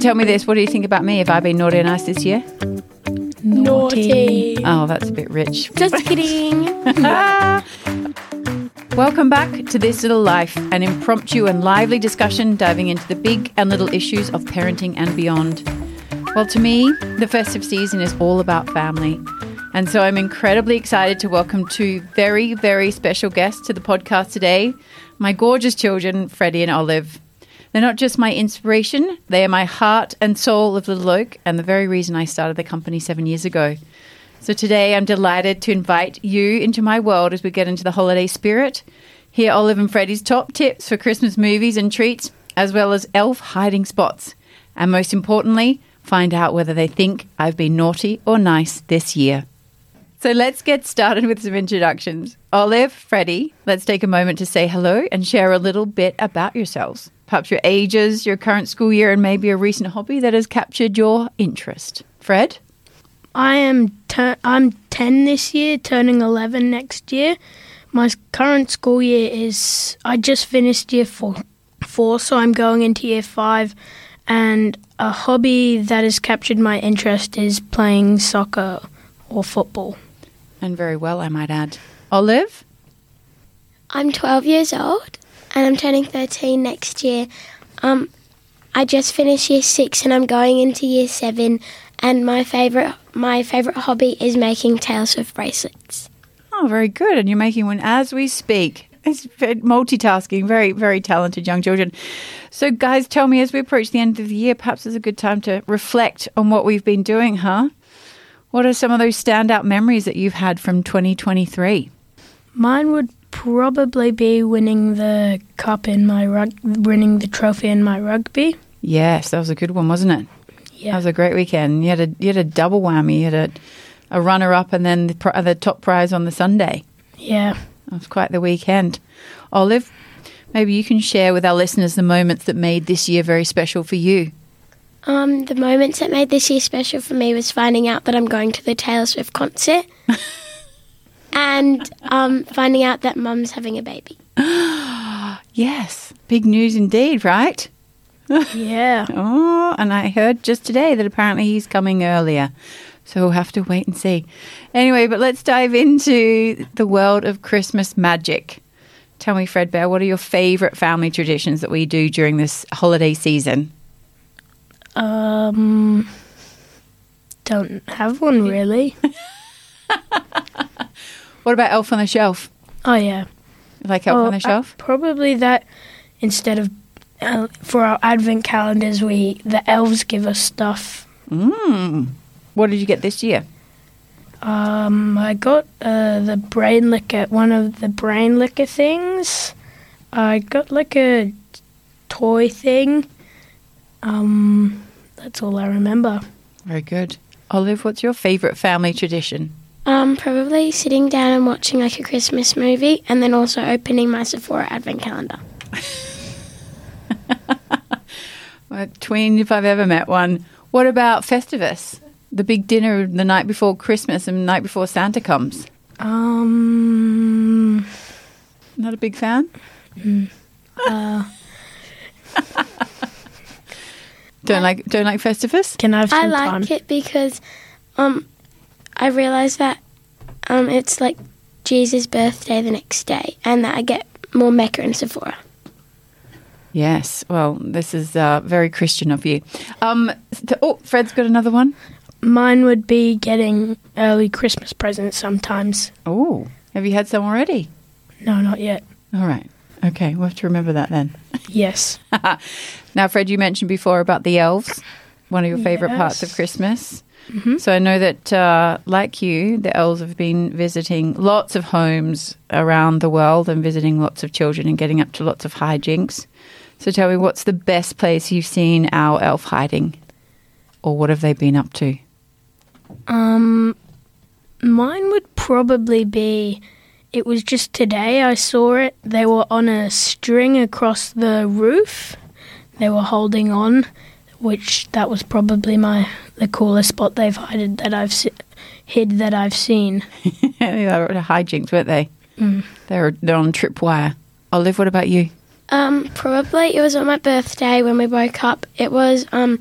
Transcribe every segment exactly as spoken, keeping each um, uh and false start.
tell me this, what do you think about me? Have I been naughty or nice this year? Naughty. Oh, that's a bit rich. Just kidding. Welcome back to This Little Life, an impromptu and lively discussion diving into the big and little issues of parenting and beyond. Well, to me, the festive season is all about family. And so I'm incredibly excited to welcome two very, very special guests to the podcast today, my gorgeous children, Freddie and Olive. They're not just my inspiration, they are my heart and soul of Little Oak and the very reason I started the company seven years ago. So today I'm delighted to invite you into my world as we get into the holiday spirit, hear Olive and Freddie's top tips for Christmas movies and treats, as well as elf hiding spots. And most importantly, find out whether they think I've been naughty or nice this year. So let's get started with some introductions. Olive, Freddie, let's take a moment to say hello and share a little bit about yourselves. Perhaps your ages, your current school year, and maybe a recent hobby that has captured your interest. Fred? I am tur- I'm ten this year, turning eleven next year. My current school year is, I just finished year four, four, so I'm going into year five. And a hobby that has captured my interest is playing soccer or football. And very well, I might add. Olive? I'm twelve years old and I'm turning thirteen next year. Um, I just finished year six and I'm going into year seven. And my favourite my favourite hobby is making Taylor Swift bracelets. Oh, very good. And you're making one as we speak. It's multitasking, very, very talented young children. So, guys, tell me, as we approach the end of the year, perhaps it's a good time to reflect on what we've been doing, huh? What are some of those standout memories that you've had from twenty twenty-three? Mine would probably be winning the cup in my rug, winning the trophy in my rugby. Yes, that was a good one, wasn't it? Yeah. That was a great weekend. You had a you had a double whammy. You had a, a runner-up and then the, the top prize on the Sunday. Yeah. That was quite the weekend. Olive, maybe you can share with our listeners the moments that made this year very special for you. Um, the moments that made this year special for me was finding out that I'm going to the Taylor Swift concert and um, finding out that Mum's having a baby. Yes, big news indeed, right? Yeah. Oh, and I heard just today that apparently he's coming earlier. So we'll have to wait and see. Anyway, but let's dive into the world of Christmas magic. Tell me, Fred Bear, what are your favourite family traditions that we do during this holiday season? Um, don't have one really. What about Elf on the Shelf? Oh, yeah. You like Elf oh, on the Shelf? Uh, probably that instead of, uh, for our advent calendars, we the elves give us stuff. Mm. What did you get this year? Um, I got uh, the brain liquor, one of the brain liquor things. I got like a toy thing. Um, that's all I remember. Very good. Olive, what's your favourite family tradition? Um, probably sitting down and watching like a Christmas movie and then also opening my Sephora advent calendar. Well, tween if I've ever met one. What about Festivus? The big dinner the night before Christmas and the night before Santa comes. Um, Not a big fan? Mm, uh, don't like don't like Festivus? Can I have some I like time? it because um, I realised that um, it's like Jesus' birthday the next day and that I get more Mecca and Sephora. Yes. Well, this is uh, very Christian of you. Um, th- oh, Fred's got another one. Mine would be getting early Christmas presents sometimes. Oh, have you had some already? No, not yet. All right. Okay, we'll have to remember that then. Yes. Now, Fred, you mentioned before about the elves, one of your favourite Yes. parts of Christmas. Mm-hmm. So I know that, uh, like you, the elves have been visiting lots of homes around the world and visiting lots of children and getting up to lots of hijinks. So tell me, what's the best place you've seen our elf hiding? Or what have they been up to? Um, mine would probably be, it was just today I saw it. They were on a string across the roof. They were holding on, which that was probably my the coolest spot they've hid that I've se- hid that I've seen. They were hijinks, weren't they? Mm. They were, they're on tripwire. Olive, what about you? Um, probably it was on my birthday when we woke up. It was um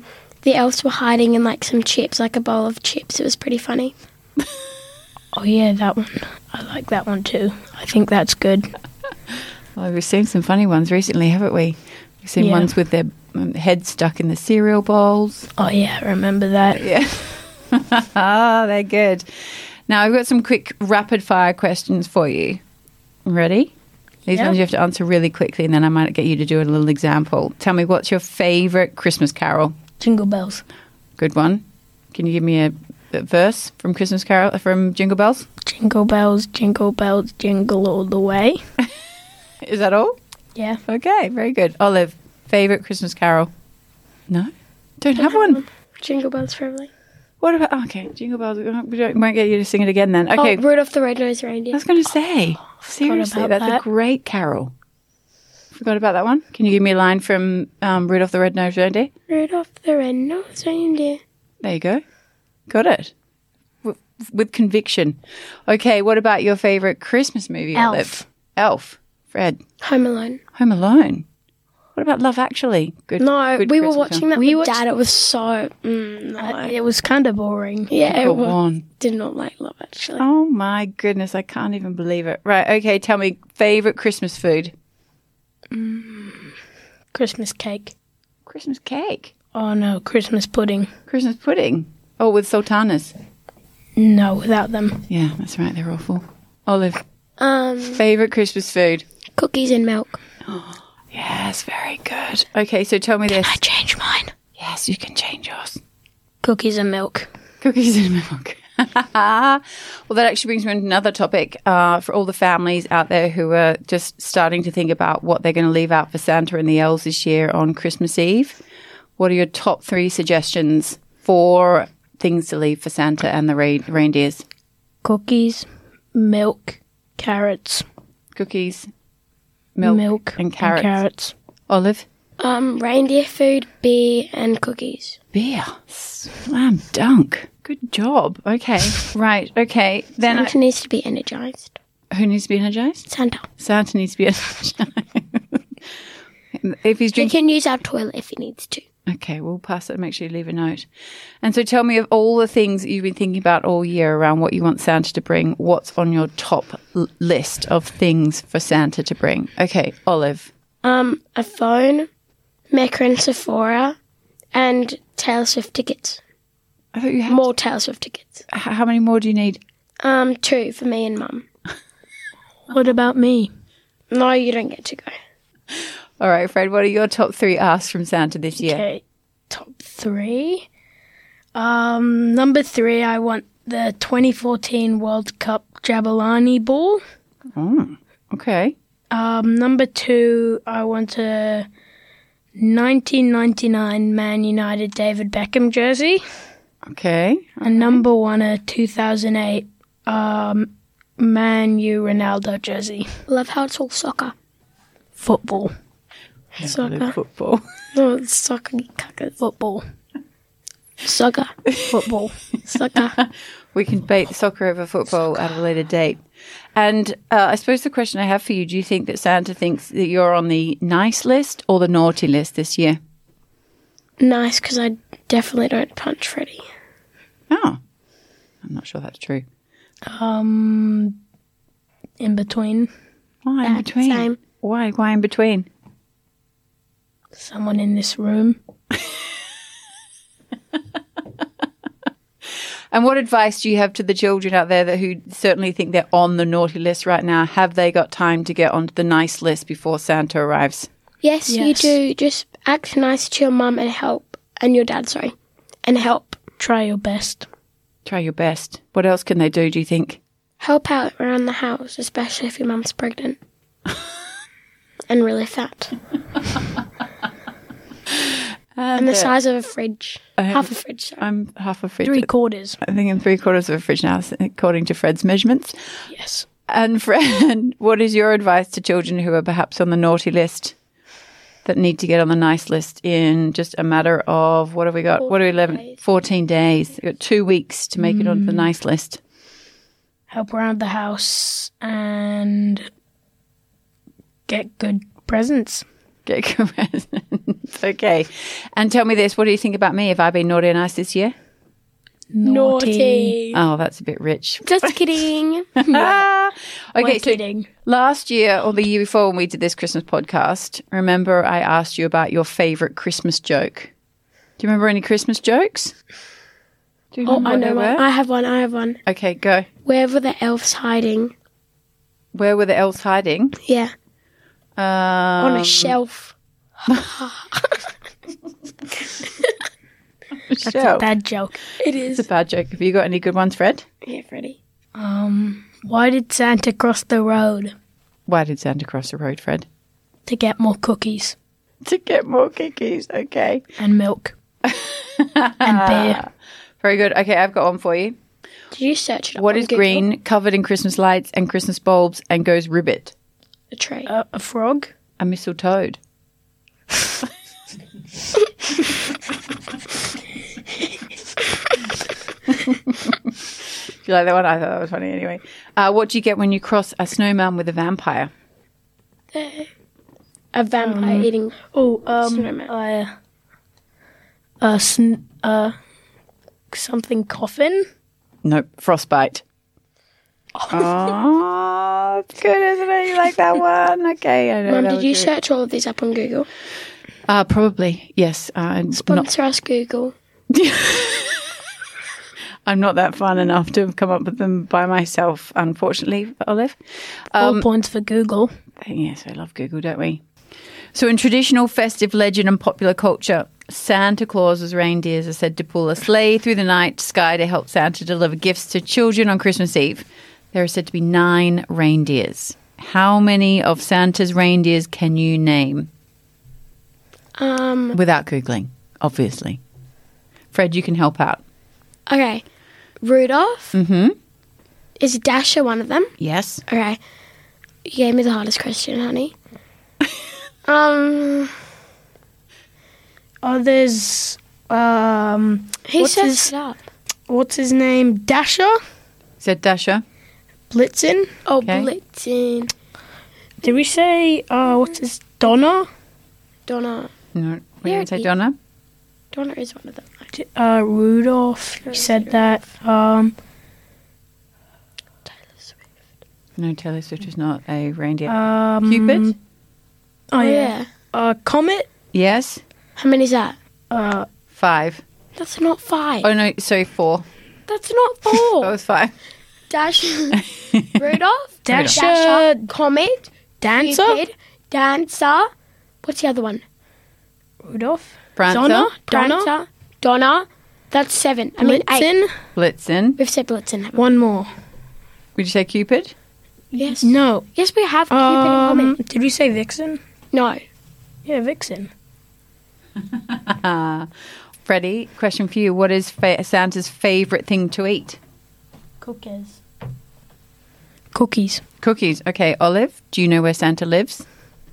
the elves were hiding in like some chips, like a bowl of chips. It was pretty funny. Oh, yeah, that one. I like that one too. I think that's good. Well, we've seen some funny ones recently, haven't we? We've seen Yeah. ones with their um, heads stuck in the cereal bowls. Oh, yeah, I remember that. Yeah. Ah, they're good. Now, I've got some quick rapid-fire questions for you. Ready? These Yeah. ones you have to answer really quickly, and then I might get you to do a little example. Tell me, what's your favourite Christmas carol? Jingle bells. Good one. Can you give me a, a verse from Christmas Carol, from Jingle Bells? Jingle bells, jingle bells, jingle all the way. Is that all? Yeah. Okay, very good. Olive, favourite Christmas carol? No? Don't have one. Jingle bells, probably. What about, okay, Jingle Bells. We don't, won't get you to sing it again then. Okay. Oh, Rudolph the Red-Nosed I Reindeer. was going to say, seriously, about that's that. a great carol. Forgot about that one? Can you give me a line from um, Rudolph the Red-Nosed Reindeer? Rudolph the Red-Nosed Reindeer. There you go. Got it. W- with conviction. Okay, what about your favourite Christmas movie, Elf. Olive? Elf. Fred. Home Alone. Home Alone. What about Love Actually? Good. No, good we were Christmas watching film. that We with watched- Dad. It was so... Mm, no. Uh, it was kind of boring. yeah, it Go was. on. Did not like Love Actually. Oh my goodness, I can't even believe it. Right, okay, tell me, favourite Christmas food? Christmas cake. Christmas cake. Oh, no, Christmas pudding. Christmas pudding. Oh, with sultanas. No, without them. Yeah, that's right, they're awful. Olive, Um, favourite Christmas food? cookies and milk. Yes, very good. Okay, so tell me this. I changed mine. Yes, you can change yours. Cookies and milk. Cookies and milk. Well, that actually brings me on to another topic uh, for all the families out there who are just starting to think about what they're going to leave out for Santa and the elves this year on Christmas Eve. What are your top three suggestions for things to leave for Santa and the re- reindeers? Cookies, milk, carrots. Cookies, milk, milk and carrots. carrots. Olive? Um, reindeer food, beer, and cookies. Beer. Slam dunk. Good job. Okay. Right. Okay. Then Santa needs to be energized. I, who needs to be energized? Santa. Santa needs to be energized. If he's He drinking. can use our toilet if he needs to. Okay, we'll pass it. Make sure you leave a note. And so tell me, of all the things that you've been thinking about all year around what you want Santa to bring, what's on your top l- list of things for Santa to bring? Okay, Olive. Um, a phone, Mecca and Sephora, and Taylor Swift tickets. I thought you had... More Taylor Swift tickets. H- how many more do you need? Um, two for me and Mum. What about me? No, you don't get to go. All right, Fred, what are your top three asks from Santa this year? Okay, top three. Um, number three, I want the twenty fourteen World Cup Javelani ball. Oh, okay. Um, number two, I want a nineteen ninety-nine Man United David Beckham jersey. Okay. And number one, a two thousand eight um, Man U Ronaldo jersey. Love how it's all soccer. Football. Soccer. Football. No, it's soccer. Cuckers. Football. Soccer. Football. Soccer. We can debate soccer over football at a later date. And uh, I suppose the question I have for you, do you think that Santa thinks that you're on the nice list or the naughty list this year? Nice, because I definitely don't punch Freddie. Oh, I'm not sure that's true. Um, in between. Why in Yeah, between? same. Why? Why in between? Someone in this room. And what advice do you have to the children out there that who certainly think they're on the naughty list right now? Have they got time to get onto the nice list before Santa arrives? Yes, you Yes. do. Just act nice to your mum and help. And your dad, sorry. And help. Try your best. Try your best. What else can they do, do you think? Help out around the house, especially if your mum's pregnant. And really fat. And the uh, size of a fridge. I- Half a fridge, sorry. I'm half a fridge. Three quarters. I think I'm three quarters of a fridge now, according to Fred's measurements. Yes. And Fred, what is your advice to children who are perhaps on the naughty list that need to get on the nice list in just a matter of, what have we got? What are we, eleven? days. fourteen days. We've got two weeks to make it onto the nice list. Help around the house and get good presents. Get presents. Okay. And tell me this, what do you think about me? Have I been naughty or nice this year? Naughty. Oh, that's a bit rich. Just kidding. okay, We're so kidding. last year or the year before when we did this Christmas podcast, remember I asked you about your favourite Christmas joke. Do you remember any Christmas jokes? Do you Oh, remember I what know they one. were? I have one. I have one. Okay, go. Where were the elves hiding? Where were the elves hiding? Yeah, Um, on a shelf. That's a shelf. bad joke. It It's is. a bad joke. Have you got any good ones, Fred? Yeah, Freddie. Um, why did Santa cross the road? Why did Santa cross the road, Fred? To get more cookies To get more cookies. Okay. and milk and beer. Very good. Okay, I've got one for you. Did you search it up What on is Google? green, covered in Christmas lights and Christmas bulbs, and goes ribbit? A tree. Uh, a frog? A mistletoe. Do you like that one? I thought that was funny anyway. Uh, what do you get when you cross a snowman with a vampire? A vampire eating. Oh, um, Snowman. uh, uh, sn- uh, something coffin? Nope, frostbite. Oh, it's good, isn't it? You like that one? Okay, I know. Mum, that did was you good. search all of these up on Google? Uh, probably, yes. Uh, I'm not, Sponsor us, Google. I'm not that fun enough to have come up with them by myself, unfortunately, Olive. All points for Google. Yes, I love Google, don't we? So in traditional festive legend and popular culture, Santa Claus's reindeers are said to pull a sleigh through the night sky to help Santa deliver gifts to children on Christmas Eve. There are said to be nine reindeers. How many of Santa's reindeers can you name? Um. Without Googling, obviously. Fred, you can help out. Okay. Rudolph. Mm-hmm. Is Dasher one of them? Yes. Okay. You gave me the hardest question, honey. um. Oh, there's, um, Who What's sets his- it up? what's his name? Dasher? Said Dasher. Blitzen? Oh, Okay. Blitzen. Did we say, uh, what's his, Donna? Donna. No. We Yeah, didn't say he- Donna. Donna is one of them. Uh, Rudolph. You said that. Um, Taylor Swift. No, Taylor Swift is not a reindeer. um, Cupid? Oh, Oh, yeah. yeah. Uh, Comet? Yes. How many is that? Uh, Five. That's not five. Oh, no, sorry, four. That's not That four. was five. Dasher. Rudolph. Dasher. Dasher. Comet. Dancer? Cupid. Dancer. What's the other one? Rudolph? Prancer. Donna? Donna? Prancer. Donna. That's seven. I mean eight. Blitzen? Blitzen. We've said Blitzen. haven't we? One more. Would you say Cupid? Yes. No. Yes, we have Cupid and Um, Comet. did we say Vixen? No. Yeah, Vixen. Freddie, question for you. What is fa- Santa's favourite thing to eat? Cookies. Cookies. Cookies. Okay, Olive, do you know where Santa lives?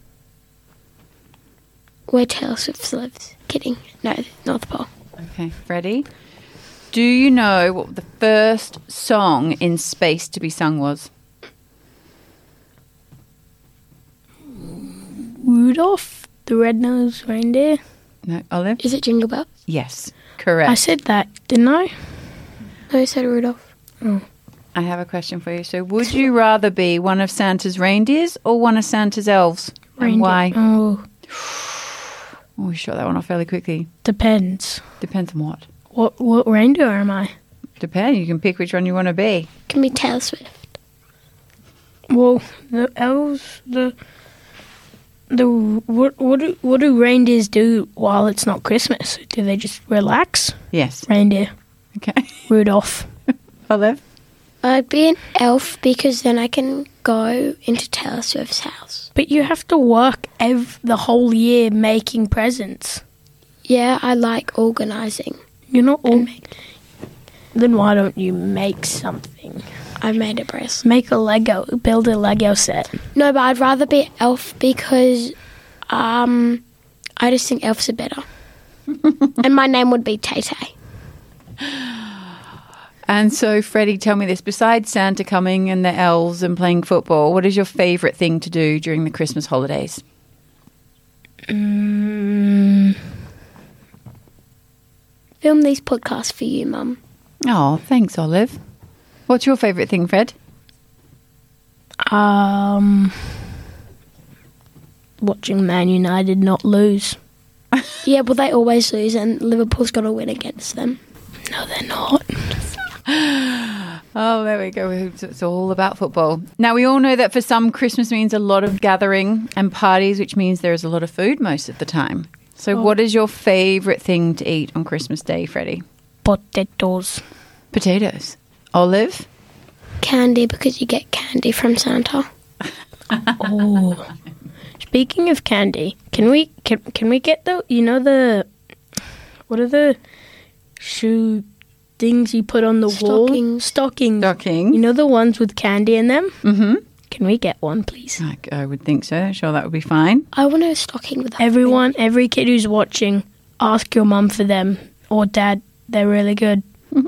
Where Taylor Swift lives. Kidding. No, North Pole. Okay, Freddie, do you know what the first song in space to be sung was? Rudolph, the red-nosed reindeer. No, Olive? Is it Jingle Bell? Yes, correct. I said that, didn't I? No, you said Rudolph. I have a question for you. So, would you rather be one of Santa's reindeers or one of Santa's elves? And Reindeer. why? Oh, Oh, we shot that one off fairly quickly. depends. Depends on what. What what reindeer am I? Depends. You can pick which one you want to be. Can be Taylor Swift. Well, the elves, the the what what do, what do reindeers do while it's not Christmas? Do they just relax? Yes. Reindeer, Okay. Rudolph. Olive? I'd be an elf because then I can go into Taylor Swift's house. But you have to work ev- the whole year making presents. Yeah, I like organising. You're not all. Then why don't you make something? I've made a bracelet. Make a Lego, build a Lego set. No, but I'd rather be an elf because um, I just think elves are better. And my name would be Tay Tay. And so, Freddie, tell me this. Besides Santa coming and the elves and playing football, what is your favourite thing to do during the Christmas holidays? Mm, film these podcasts for you, Mum. Oh, thanks, Olive. What's your favourite thing, Fred? Um, watching Man United not lose. Yeah, well, they always lose, and Liverpool's got to win against them. No, they're not. Oh, there we go. It's it's all about football. Now, we all know that for some, Christmas means a lot of gathering and parties, which means there is a lot of food most of the time. So Oh. what is your favourite thing to eat on Christmas Day, Freddie? Potatoes. Potatoes. Olive? Candy, because you get candy from Santa. Oh. Speaking of candy, can we can can we get the you know the what are the shoe things you put on the wall? Stockings. Stockings. Stocking. You know the ones with candy in them? Mm-hmm. Can we get one, please? I, I would think so. Sure, that would be fine. I want a stocking with that. Everyone, every kid who's watching, ask your mum for them or dad. They're really good.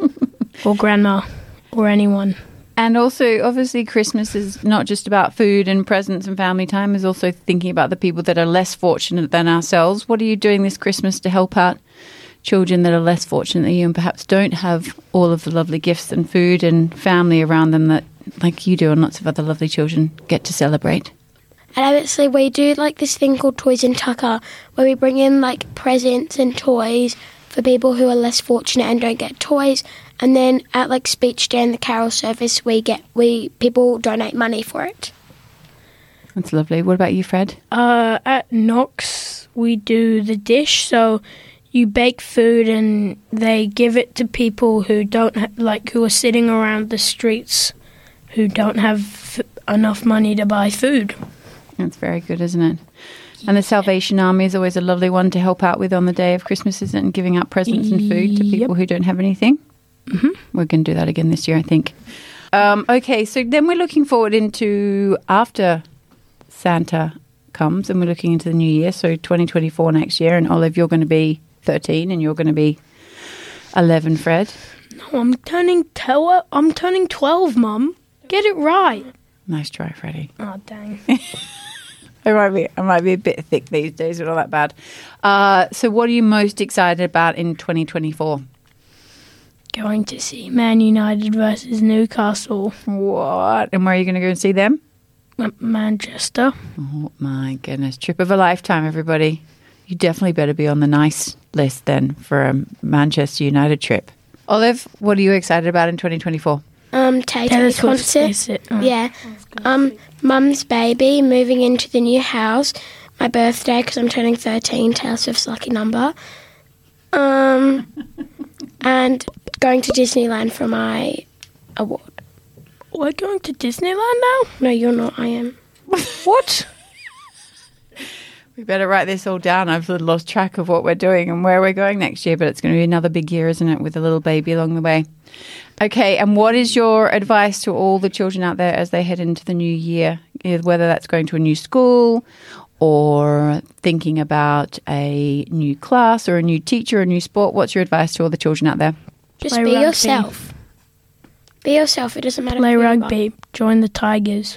Or grandma or anyone. And also, obviously, Christmas is not just about food and presents and family time. Is also thinking about the people that are less fortunate than ourselves. What are you doing this Christmas to help out children that are less fortunate than you and perhaps don't have all of the lovely gifts and food and family around them that, like you do and lots of other lovely children, get to celebrate? And obviously we do like this thing called Toys and Tucker, where we bring in like presents and toys for people who are less fortunate and don't get toys. And then at like speech day and the carol service, we get we people donate money for it. That's lovely. What about you, Fred? Uh, at Knox, we do the dish. So you bake food and they give it to people who don't ha- like who are sitting around the streets, who don't have f- enough money to buy food. That's very good, isn't it? And the Salvation Army is always a lovely one to help out with on the day of Christmas, isn't it? And giving out presents and food to people Yep. who don't have anything. Mhm. We're going to do that again this year, I think. Um, okay, so then we're looking forward into after Santa comes and we're looking into the new year, so twenty twenty-four next year. And Olive, you're going to be thirteen and you're going to be eleven, Fred. No, I'm turning twelve. I'm turning twelve, Mum. Get it right. Nice try, Freddie. Oh, dang. I might be, I might be a bit thick these days, but not that bad. Uh, so what are you most excited about in twenty twenty-four? Going to see Man United versus Newcastle. What? And where are you going to go and see them? M- Manchester. Oh, my goodness. Trip of a lifetime, everybody. You definitely better be on the nice list then for a Manchester United trip. Olive, what are you excited about in twenty twenty-four? Um, Tay Taylor Tay Swift, concert. is it? Oh. Yeah. Um, Mum's baby, moving into the new house. My birthday, because I'm turning thirteen, Taylor Swift's lucky number. Um, and going to Disneyland for my award. We're going to Disneyland now? No, you're not. I am. What? We better write this all down. I've sort of lost track of what we're doing and where we're going next year, but it's going to be another big year, isn't it, with a little baby along the way. Okay, and what is your advice to all the children out there as they head into the new year, whether that's going to a new school or thinking about a new class or a new teacher or a new sport? What's your advice to all the children out there? Just Play be rugby. yourself. Be yourself. It doesn't matter. Play who you are. rugby. Join the Tigers.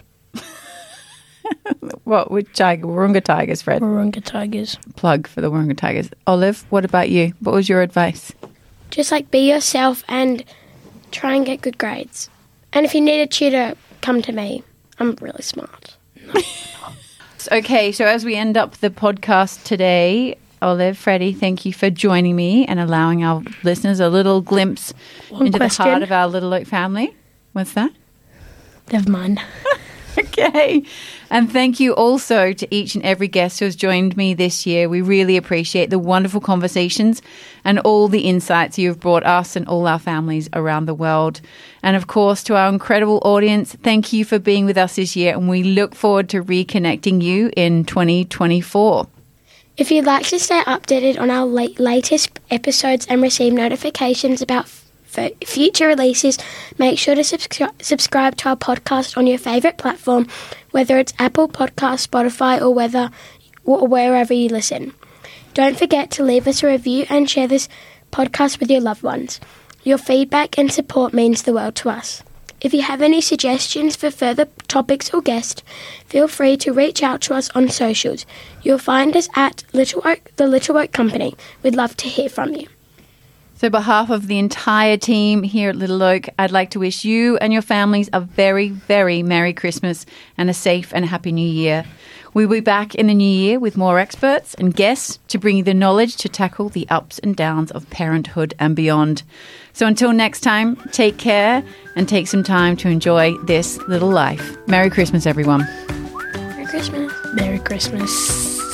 What with Tiger, Warunga Tigers, Fred? Warunga Tigers. Plug for the Warunga Tigers. Olive, what about you? What was your advice? Just like be yourself and try and get good grades. And if you need a tutor, come to me. I'm really smart. Okay, so as we end up the podcast today, Olive, Freddie, thank you for joining me and allowing our listeners a little glimpse One into question. the heart of our Little Oak family. What's that? Never mind. Okay. And thank you also to each and every guest who has joined me this year. We really appreciate the wonderful conversations and all the insights you have brought us and all our families around the world. And of course, to our incredible audience, thank you for being with us this year. And we look forward to reconnecting you in twenty twenty-four. If you'd like to stay updated on our late, latest episodes and receive notifications about f- future releases, make sure to subscri- subscribe to our podcast on your favourite platform, whether it's Apple Podcasts, Spotify, or whether or wherever you listen. Don't forget to leave us a review and share this podcast with your loved ones. Your feedback and support means the world to us. If you have any suggestions for further topics or guests, feel free to reach out to us on socials. You'll find us at Little Oak, the Little Oak Company. We'd love to hear from you. So, on behalf of the entire team here at Little Oak, I'd like to wish you and your families a very, very Merry Christmas and a safe and happy New Year. We'll be back in the new year with more experts and guests to bring you the knowledge to tackle the ups and downs of parenthood and beyond. So until next time, take care and take some time to enjoy this little life. Merry Christmas, everyone. Merry Christmas. Merry Christmas.